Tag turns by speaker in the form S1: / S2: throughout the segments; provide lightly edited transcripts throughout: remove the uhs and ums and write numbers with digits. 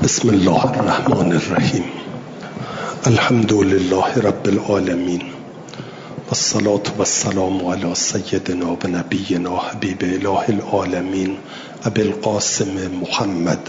S1: بسم الله الرحمن الرحیم. الحمد لله رب العالمین والصلاة والسلام علی سیدنا و نبینا حبیب اله العالمین ابی القاسم محمد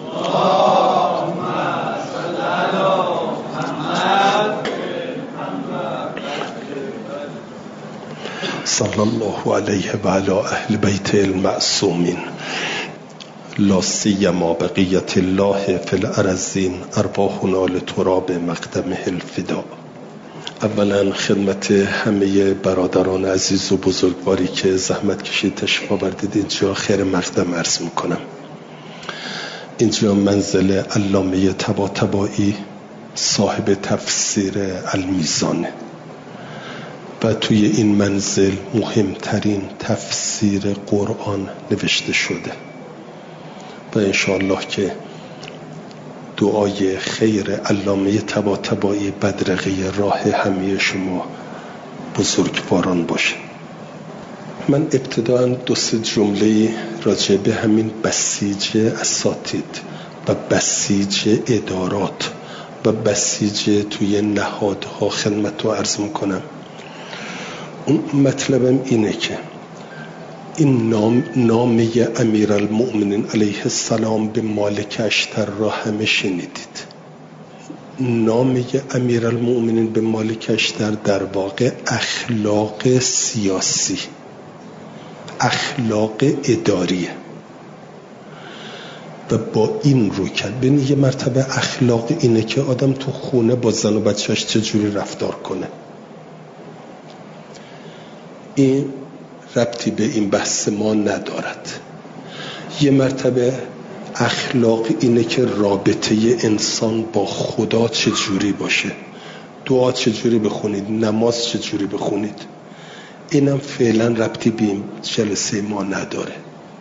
S1: صلی الله علیه و علی اهل بیت المعصومین لا سیما بقیت الله فی الارضین ارواحنا لتراب مقدمه الفدا. اولا خدمت همه برادران عزیز و بزرگواری که زحمت کشید تشریف آوردید اینجا خیر مقدم عرض میکنم. اینجا منزل علامه طباطبایی صاحب تفسیر المیزانه و توی این منزل مهمترین تفسیر قرآن نوشته شده و انشاءالله که دعای خیر علامه طباطبایی بدرقه راه همه شما بزرگواران باشه. من ابتداً دو سه جمله راجع به همین بسیج اساتید و بسیج ادارات و بسیج توی نهادها خدمت رو عرض میکنم. اون مطلبم اینه که این نامه امیرالمؤمنین علیه السلام به مالک اشتر را همه شنیدید. نامه امیرالمؤمنین به مالک اشتر در واقع اخلاق سیاسی، اخلاق اداریه و با این رو کرد. ببین یه مرتبه اخلاق اینه که آدم تو خونه با زن و بچه‌اش چجوری رفتار کنه. این ربطی به این بحث ما ندارد. یه مرتبه اخلاق اینه که رابطه انسان با خدا چجوری باشه، دعا چجوری بخونید، نماز چجوری بخونید. اینم فعلا ربطی به این جلسه ما نداره.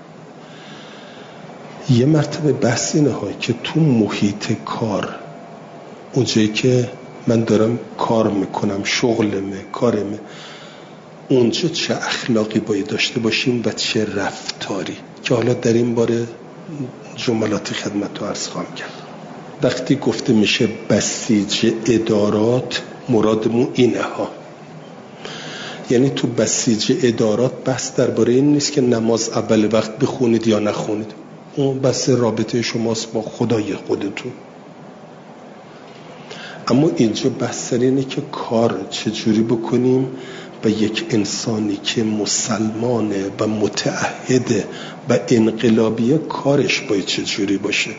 S1: یه مرتبه بحث اینه که تو محیط کار، اونجایی که من دارم کار میکنم، شغلمه، کارمه، اونجا چه اخلاقی باید داشته باشیم و چه رفتاری، که حالا در این باره جملاتی خدمت رو عرض خواهم کرد. وقتی گفته میشه بسیج ادارات، مرادمون اینه ها، یعنی تو بسیج ادارات بحث درباره این نیست که نماز اول وقت بخونید یا نخونید، اون بحث رابطه شماست با خدای خودتون. اما اینجا بحث اینه که کار چجوری بکنیم و یک انسانی که مسلمانه و متعهده و انقلابیه کارش باید چجوری باشه.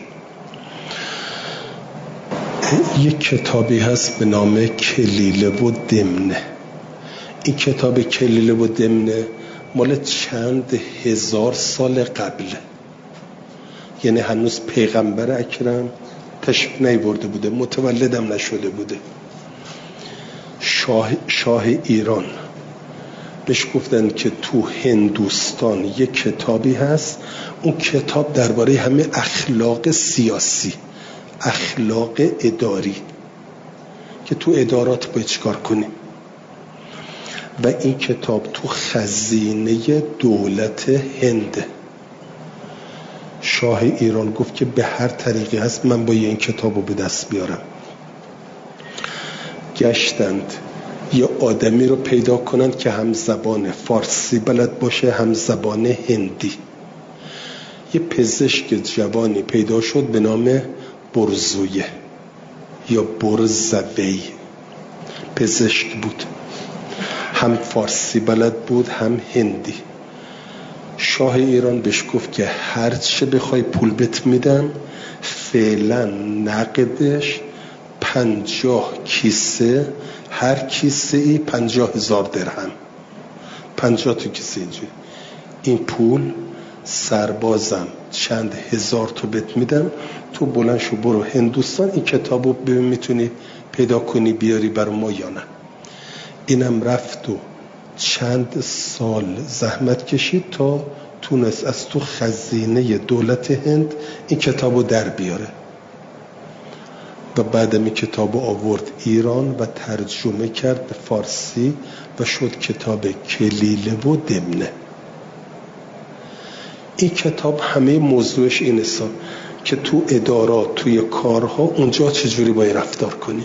S1: یک کتابی هست به نام کلیله و دمنه. این کتاب کلیله و دمنه مال چند هزار سال قبله، یعنی هنوز پیغمبر اکرم تشریف نیاورده بوده، متولدم نشده بوده. شاه ایران بهش گفتن که تو هندوستان یک کتابی هست، اون کتاب درباره همه اخلاق سیاسی، اخلاق اداری، که تو ادارات باید چیکار کنیم. و این کتاب تو خزینه دولت هند. شاه ایران گفت که به هر طریقی هست من باید این کتاب رو به دست بیارم. گشتند یه آدمی رو پیدا کنند که هم زبان فارسی بلد باشه هم زبان هندی. یه پزشک جوانی پیدا شد به نام برزویه یا برزوی، پزشک بود، هم فارسی بلد بود هم هندی. شاه ایران بهش گفت که هر چه بخوای پول بهت میدم، فعلا نقدش 50 کیسه، هر کیسه ای 50,000 درهم، 50 تا کیسه اینجوری. این پول سربازم چند هزار تا بهت میدم، تو بلند شو برو هندوستان این کتابو ببین میتونی پیدا کنی بیاری برای ما یا نه. اینم رفت و چند سال زحمت کشید تا تونست از تو خزینه دولت هند این کتابو در بیاره و بعد این کتابو آورد ایران و ترجمه کرد به فارسی و شد کتاب کلیله و دمنه. این کتاب همه موضوعش اینه که تو ادارات، توی کارها، اونجا چجوری باید رفتار کنیم.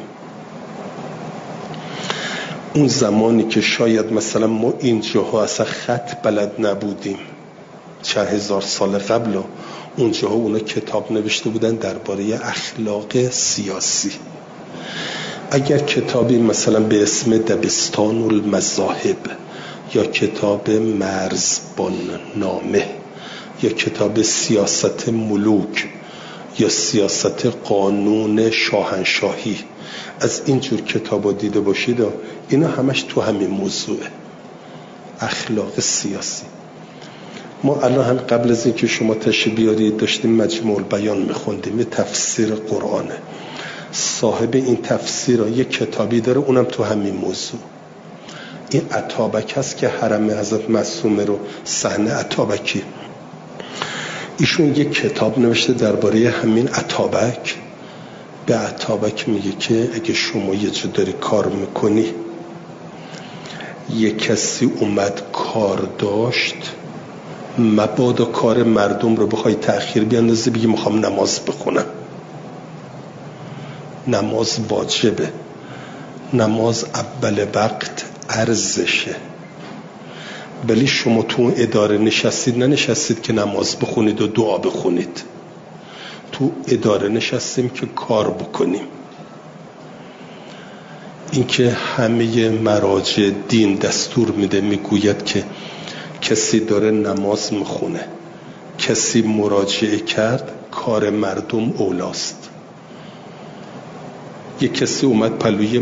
S1: اون زمانی که شاید مثلا ما اینجاها اصلا خط بلد نبودیم، 4000 سال قبل، اونجاها اونا کتاب نوشته بودن درباره اخلاق سیاسی. اگر کتابی مثلا به اسم دبستان المذاهب یا کتاب مرزبان نامه یا کتاب سیاست ملوک یا سیاست قانون شاهنشاهی از اینجور کتابا دیده باشید، اینا همش تو همین موضوعه، اخلاق سیاسی. ما الان هم قبل از اینکه شما تشریف بیارید داشتیم مجموع البیان میخوندیم، تفسیر قرآنه. صاحب این تفسیر را یک کتابی داره، اونم تو همین موضوع. این اتابک هست که حرم حضرت معصومه رو، صحنه اتابکی، ایشون یک کتاب نوشته درباره همین اتابک. به اتابک میگه که اگه شما یه جا داری کار میکنی، یک کسی اومد کار داشت، مبادا کار مردم رو بخوای تأخیر بیاندازی، بگی میخوام نماز بخونم. نماز واجبه، نماز اول وقت ارزشه. ولی شما تو اداره نشستید، ننشستید که نماز بخونید و دعا بخونید. تو اداره نشستیم که کار بکنیم. اینکه همه مراجع دین دستور میده، میگوید که کسی داره نماز میخونه، کسی مراجعه کرد، کار مردم اولاست. یک کسی اومد پلوی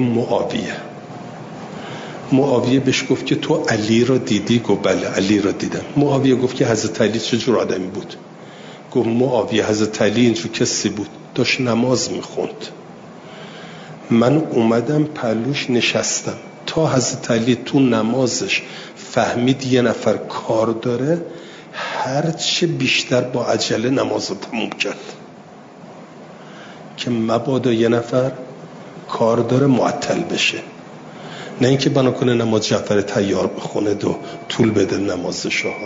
S1: معاویه بهش گفت که تو علی را دیدی؟ گفت بله علی را دیدم. معاویه گفت که حضرت علی چجور آدمی بود؟ گفت معاویه حضرت علی اینجور کسی بود، داشت نماز میخوند، من اومدم پلوش نشستم، تا حضرت علی تو نمازش فهمید یه نفر کار داره، هرچه بیشتر با عجله نماز رو تموم کرد که مبادا یه نفر کار داره معطل بشه. نه اینکه بنا کنه نماز جعفر تیار بخونه و طول بده نمازش ها.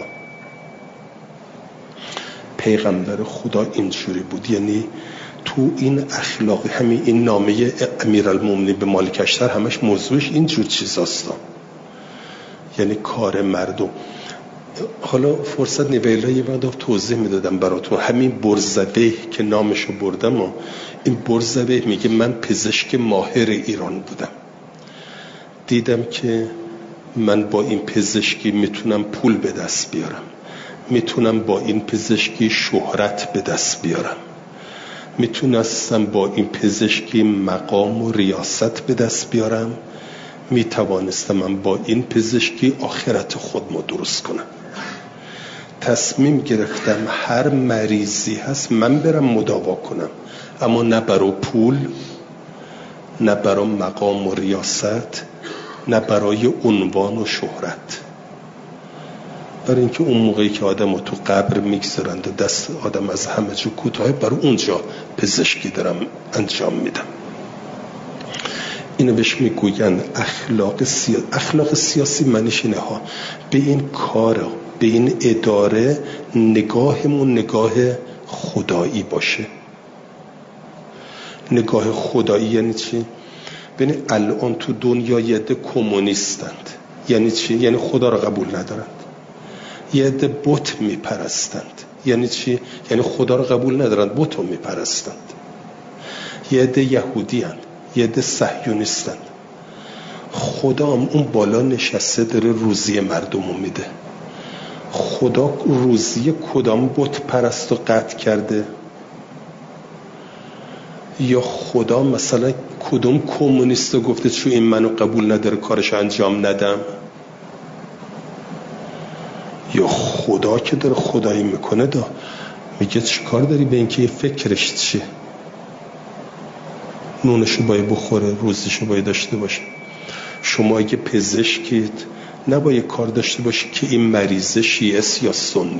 S1: پیغمبر خدا اینجوری بود. یعنی تو این اخلاق، همین این نامه امیرالمومنین به مالک اشتر همش موضوعش اینجور چیزاست. یعنی کار مردم. حالا فرصت نیویلا یه مقدار توضیح میدادم براتون. همین برزبه که نامشو بردم، این برزبه میگه من پزشک ماهر ایران بودم، دیدم که من با این پزشکی میتونم پول به دست بیارم، میتونم با این پزشکی شهرت به دست بیارم، میتونستم با این پزشکی مقام و ریاست به دست بیارم، میتوانستم من با این پزشکی آخرت خودمو درست کنم. تصمیم گرفتم هر مریضی هست من برم مداوا کنم، اما نه برای پول، نه برای مقام و ریاست، نه برای عنوان و شهرت. برای اینکه اون موقعی که آدم رو تو قبر میگذارند و دست آدم از همه جو کوتاه، برای اونجا پزشکی دارم انجام میدم. اینو بهش میگوین اخلاق سیاسی. معنیش اینه ها، به این کار، به این اداره نگاهمون نگاه خدایی باشه. نگاه خدایی یعنی چی؟ ببین الان تو دنیا یه عده کمونیستند. یعنی چی؟ یعنی خدا را قبول ندارند. یه عده بت میپرستند. یعنی چی؟ یعنی خدا را قبول ندارند، بت رو میپرستند. یه عده یهودی هستند، یه عده صهیونیستند. خدا هم اون بالا نشسته داره روزی مردم رو میده. خدا روزی کدام بت پرست و قطع کرده؟ یا خدا مثلا کدوم کمونیست گفته چون این منو قبول نداره کارش انجام ندم؟ یا خدا که داره خدایی میکنه میگه چی کار داری به اینکه یه فکرش چیه؟ نونشو باید بخوره، روزیشو باید داشته باشه. شما اگه پزشکید نباید کار داشته باشی که این مریضه شیعه یا سنی،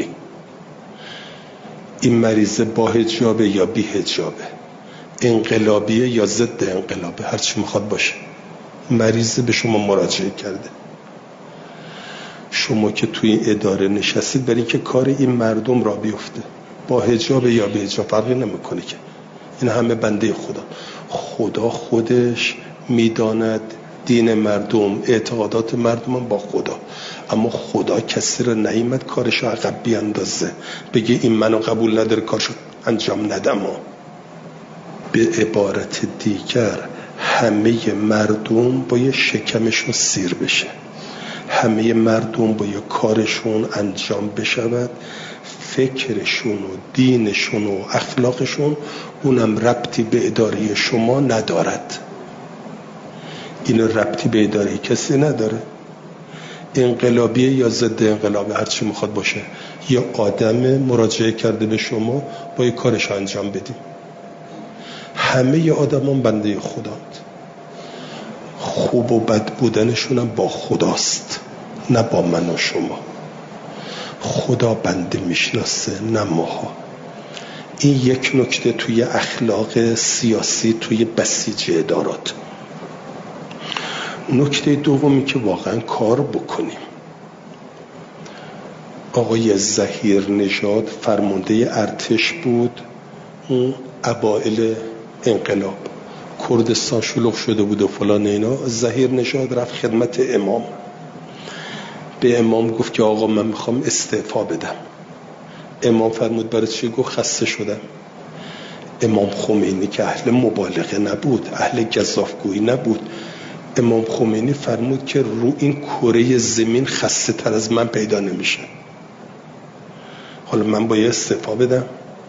S1: این مریضه با حجابه یا بی حجابه، انقلابیه یا ضد انقلابه، هرچی میخواد باشه، مریضه به شما مراجعه کرده. شما که توی اداره نشستید برای اینکه کار این مردم را بیفته. با حجاب یا به حجاب فرقی نمیکنه که این همه بنده خدا خودش میداند دین مردم، اعتقادات مردم با خدا، اما خدا کسی رو نیامد کارش رو عقب بیاندازه بگه این منو قبول نداره کارشو انجام ندم. به عبارت دیگر همه مردم باید شکمشون سیر بشه، همه مردم باید کارشون انجام بشود، فکرشون و دینشون و اخلاقشون اونم ربطی به اداره شما ندارد. این ربطی به اداره کسی نداره، انقلابیه یا ضد انقلاب، هرچی میخواد باشه، یه آدم مراجعه کرده به شما باید کارش انجام بدیم. همه آدمان بنده خداست، خوب و بد بودنشون هم با خداست نه با من و شما. خدا بنده میشناسه نه ماها. این یک نکته توی اخلاق سیاسی توی بسیج ادارات. نکته دومی که واقعا کار بکنیم، آقای ظهیر نژاد فرمانده ارتش بود، اون اوائل انقلاب کردستان شلوغ شده بود و فلان اینا، ظهیر نژاد رفت خدمت امام، به امام گفت که آقا من میخوام استعفا بدم. امام فرمود برای چی؟ گفت خسته شدم. امام خمینی که اهل مبالغه نبود، اهل گزافگویی نبود، امام خمینی فرمود که رو این کره زمین خسته تر از من پیدا نمیشه. حالا من باید استعفا بدم؟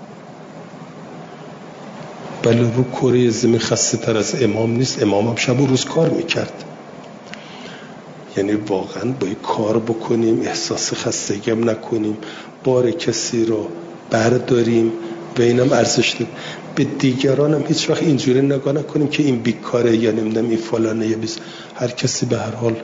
S1: بله، رو کره زمین خسته تر از امام نیست. امام هم شب و روز کار میکرد. یعنی واقعا باید کار بکنیم، احساس خستگی هم نکنیم، بار کسی رو برداریم و اینم ارزش داریم. به دیگران هم هیچ وقت اینجوری نگاه نکنیم که این بیکاره یا نمیدونم این فلانه یا بیز. هر کسی به هر حال.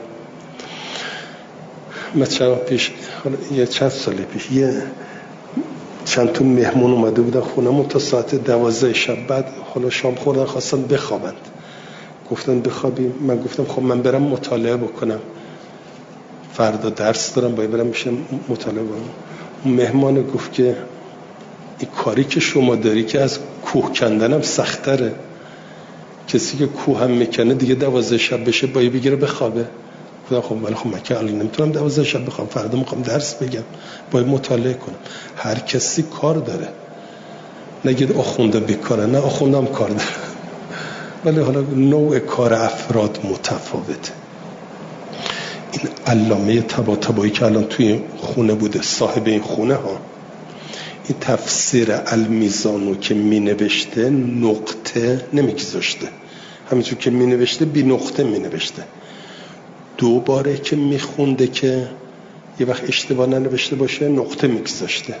S1: من چند سال پیش یه چند تا مهمون اومده بودن خونمون تا ساعت 12 شب، بعد حالا شام خوردن خواستن بخوابند، گفتن بخوابیم. من گفتم خب من برم مطالعه بکنم، فردا درس دارم باید برم میشه مطالعه بکنم. اون مهمان گفت که این کاری که شما داری که از کوه کندنم سخت‌تره، کسی که کوه هم میکنه دیگه 12 شب بشه باید بگیره بخوابه. گفتم خب ولی خب من که الان نمیتونم 12 شب بخوام، فردا میخوام درس بگم، باید مطالعه کنم. هر کسی کار داره، نگید آخونده بیکاره، نه آخونده هم کار داره، ولی حالا نوع کار افراد متفاوته. این علامه طباطبایی که الان توی خونه بوده، صاحب این خونه ها، این تفسیر المیزانو که می نوشته نقطه نمیگذاشته، همینطور که می نوشته بی نقطه می نوشته. دوباره که می خونده که یه وقت اشتباه ننوشته باشه نقطه میگذاشته.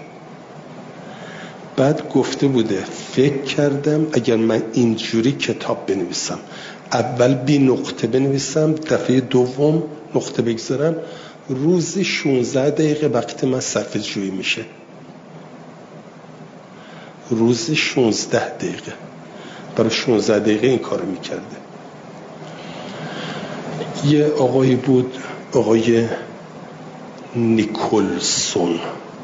S1: بعد گفته بوده فکر کردم اگر من اینجوری کتاب بنویسم، اول بی نقطه بنویسم، دفعه دوم نقطه بگذارم، روزی 16 دقیقه وقت من صرف جویی میشه. روزی 16 دقیقه، برای 16 دقیقه این کارو میکرده. یه آقایی بود، آقای نیکلسون،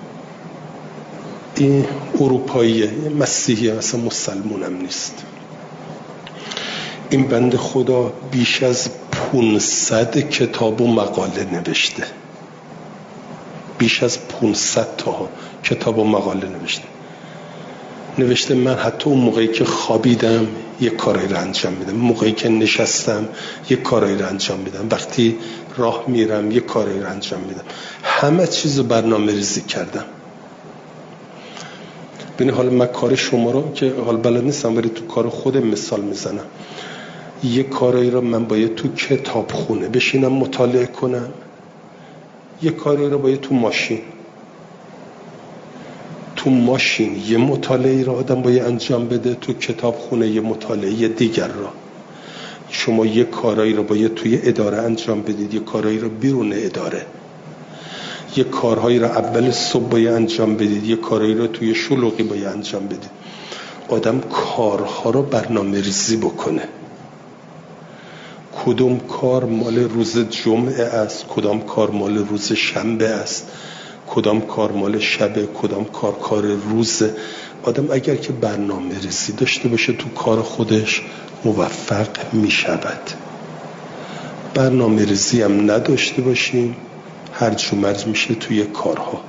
S1: این اروپاییه، مسیحیه، اصلا مسلمون هم نیست. این بند خدا بیش از 500 کتاب و مقاله نوشته، بیش از 500 تا کتاب و مقاله نوشته. من حتی اون موقعی که خوابیدم یه کاری رو انجام میدم، موقعی که نشستم یه کاری رو انجام میدم، وقتی راه میرم یه کاری رو انجام میدم، همه چیز رو برنامه ریزی کردم. ببین حالا من کار شما رو که حالا بلد نیستم ولی تو کار خودم مثال میزنم. یه کاری رو من باید تو کتاب خونه بشینم مطالعه کنم، یه کاری رو باید تو ماشین یه مطالعه رو آدم باید انجام بده، تو کتاب خونه یه مطالعه دیگر رو. شما یه کارایی رو باید توی اداره انجام بدید، یه کارایی رو بیرون اداره، یه کارهایی رو اول صبح باید انجام بدید، یه کارهایی رو توی شلوغی باید انجام بدید. آدم کارها رو برنامه ریزی بکنه، کدوم کار مال روز جمعه است، کدام کار مال روز شنبه است، کدام کار مال شبه، کدام کار روزه. آدم اگر که برنامه ریزی داشته باشه تو کار خودش موفق می شود. برنامه ریزی هم نداشته باشیم هرج و مرج میشه توی کارها.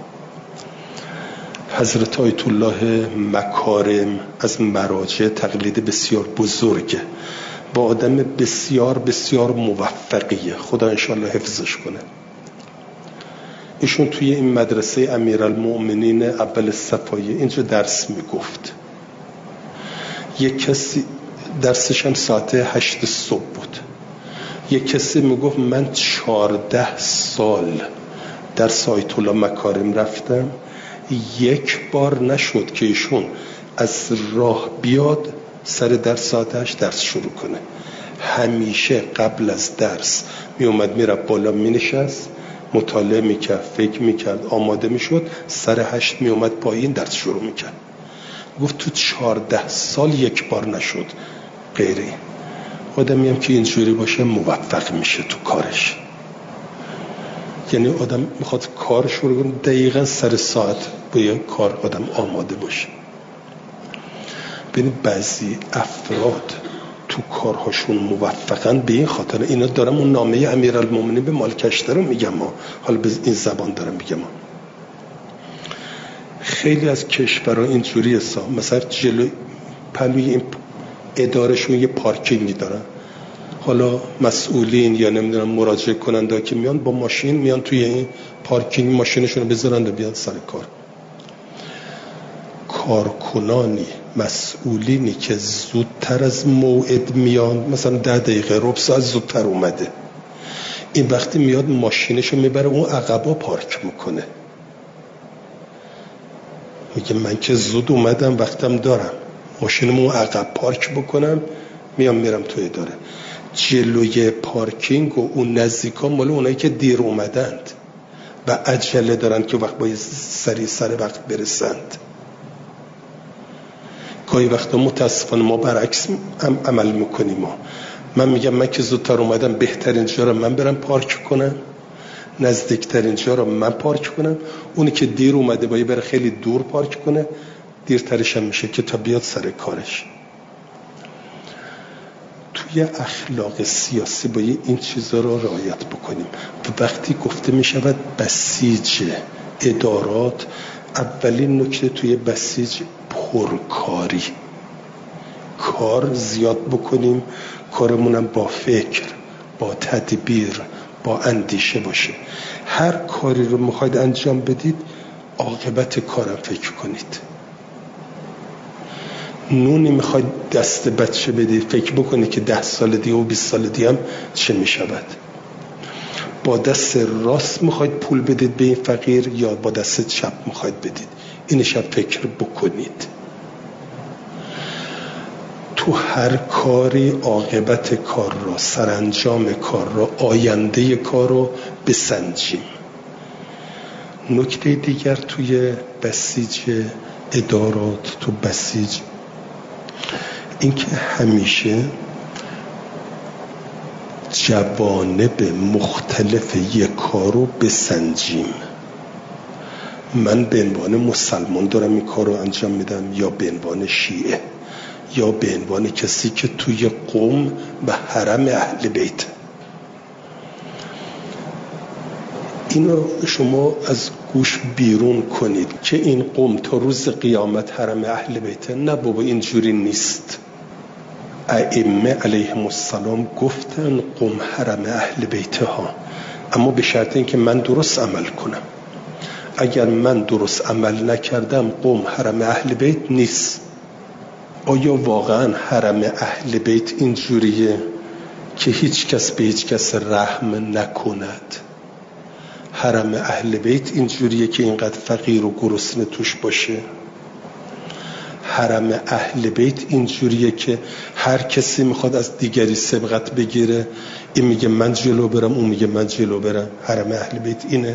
S1: حضرت آیت الله مکارم از مراجع تقلید بسیار بزرگه، با آدم بسیار بسیار موفقیه، خدا انشالله حفظش کنه. ایشون توی این مدرسه امیرالمؤمنین اول صفایه اینجا درس میگفت. یک کسی درسش هم ساعت 8 صبح بود. یک کسی میگفت من 14 سال درس آیت الله مکارم رفتم، یک بار نشد که ایشون از راه بیاد سر درس ساعت 8 درس شروع کنه. همیشه قبل از درس می اومد میرفت بالا می نشست، مطالعه میکرد، فکر میکرد، آماده میشد، سر 8 می اومد پایین درس شروع میکرد. گفت تو 14 سال یک بار نشد. غیره آدمی هم که اینجوری باشه موفق میشه تو کارش. یعنی آدم میخواد کار شروع کنه دقیقا سر ساعت با یک کار آدم آماده باشه. ببینید بعضی افراد تو کارهاشون موفقن به این خاطر. اینا دارم اون نامه امیرالمومنین به مالکشته رو میگم، حالا به این زبان دارم میگم. خیلی از کشورها اینجوری هستن، مثلا جلوی پلوی این ادارهشون یه پارکینگی دارن، حالا مسئولین یا نمیدونم مراجعه کننده که میان با ماشین میان توی این پارکینگ ماشینشون رو بذارن و بیان سر کار. کارکنانی مسئولینی که زودتر از موعد میان، مثلا 10 دقیقه ربع ساعت زودتر اومده، این وقتی میاد ماشینشو میبره اون عقبا پارک میکنه، میگه من که زود اومدم وقتم دارم، ماشینمو عقب پارک بکنم میرم تو اداره. جلوی پارکینگ و اون نزدیکا مال اونایی که دیر اومدند و عجله دارن که وقت باید سر وقت برسند. گاهی وقتا متاسفانه ما برعکس عمل میکنیم. من میگم من که زودتر اومدم بهترین جا رو من برم پارک کنم، نزدیکترین جا رو من پارک کنم، اونی که دیر اومده باید بره خیلی دور پارک کنه، دیرترش هم میشه که تا بیاد سر کارش. توی اخلاق سیاسی باید این چیزا رو رعایت بکنیم. و وقتی گفته میشود بسیج ادارات، اولین نکته توی بسیج پرکاری، کار زیاد بکنیم، کارمونم با فکر، با تدبیر، با اندیشه باشه. هر کاری رو میخواید انجام بدید عاقبت کارم فکر کنید. نونی میخواید دست بچه بدید فکر بکنید که 10 سال دیگه و 20 سال دیگه هم چه میشود. با دست راست میخواید پول بدید به این فقیر یا با دست چپ میخواید بدید، اینش هم فکر بکنید. تو هر کاری عاقبت کار رو، سرانجام کار رو، آینده کار رو بسنجیم. نکته دیگر توی بسیج ادارات، تو بسیج، این که همیشه جوانب مختلف یک کار رو بسنجیم. من به عنوان مسلمان دارم این کار رو انجام میدم یا به عنوان شیعه یا به عنوان کسی که توی قوم و حرم اهل بیت. اینو شما از گوش بیرون کنید که این قوم تا روز قیامت حرم اهل بیت. نه بابا اینجوری نیست. ائمه علیهم السلام گفتن قوم حرم اهل بیت ها، اما به شرط اینکه من درست عمل کنم. اگر من درست عمل نکردم قوم حرم اهل بیت نیست. آیا واقعا حرم اهل بیت اینجوریه که هیچ کس به هیچ کس رحم نکند؟ حرم اهل بیت اینجوریه که اینقدر فقیر و گرسنه توش باشه؟ حرم اهل بیت اینجوریه که هر کسی میخواد از دیگری سبقت بگیره، این میگه من جلو برم، اون میگه من جلو برم؟ حرم اهل بیت اینه؟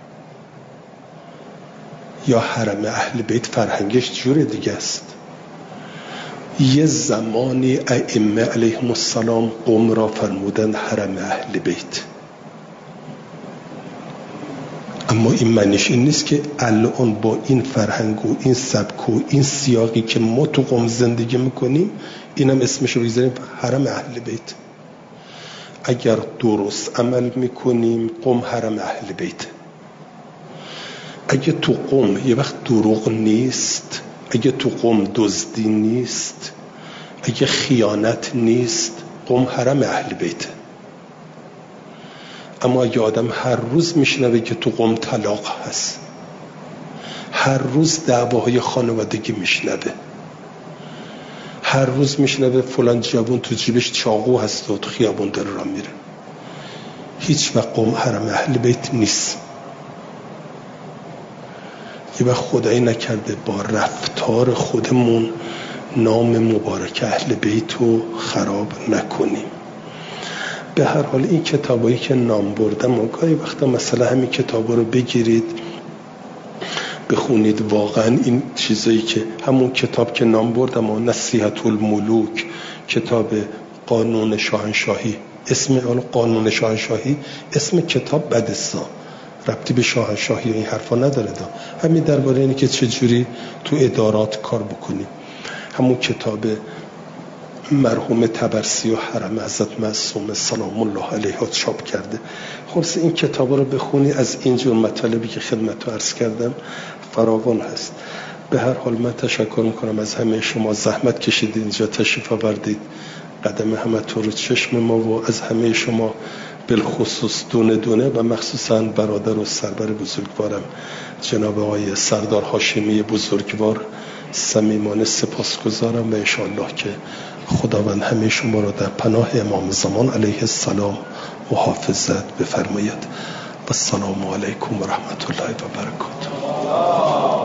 S1: یا حرم اهل بیت فرهنگش جور دیگه است؟ یه زمانی ائمه علیهم السلام قوم را فرمودند حرم اهل بیت، اما این معنیش این نیست که الان با این فرهنگ و این سبک و این سیاقی که ما تو قم زندگی میکنیم اینم اسمش رو بگذاریم حرم اهل بیت. اگر درست عمل میکنیم قم حرم اهل بیت. اگه تو قم یه وقت دروغ نیست، اگه تو قم دزدی نیست، اگه خیانت نیست، قم حرم اهل بیت. اما اگه آدم هر روز میشنوه که تو قم طلاق هست، هر روز دعواهای خانوادگی میشنوه، هر روز میشنوه فلان جوون تو جیبش چاقو هست و تو خیابون داره راه میره، هیچ وقت قم حرم اهل بیت نیست. یه وقت خدایی نکرده با رفتار خودمون نام مبارک اهل بیت رو خراب نکنیم. به هر حال این کتابایی که نام بردم و گاهی وقتا مثلا همین کتابا رو بگیرید بخونید، واقعا این چیزایی که همون کتاب که نام بردم و نصیحت الملوک، کتاب قانون شاهنشاهی، اسم قانون شاهنشاهی اسم کتاب بدسا ربطی به شاهنشاهی این حرفا نداره، همین درباره اینه که چجوری تو ادارات کار بکنیم. همون کتاب مرحوم طبرسی و حرم حضرت معصومه سلام الله علیها چاپ کرده. خلاص این کتابا رو بخونی، از اینجور مطالبی که خدمتتون عرض کردم فراوان هست. به هر حال من تشکر میکنم از همه شما، زحمت کشیدید اینجا تشریف آوردید، قدم همتون رو چشم ما و از همه شما بالخصوص دونه دونه و مخصوصا برادر و سربر بزرگوارم جناب آقای سردار هاشمی بزرگوار صمیمانه سپاسگزارم و انشاءالله که خداوند همه شما را در پناه امام زمان علیه السلام محافظت بفرماید. و السلام علیکم و رحمت الله و برکاته.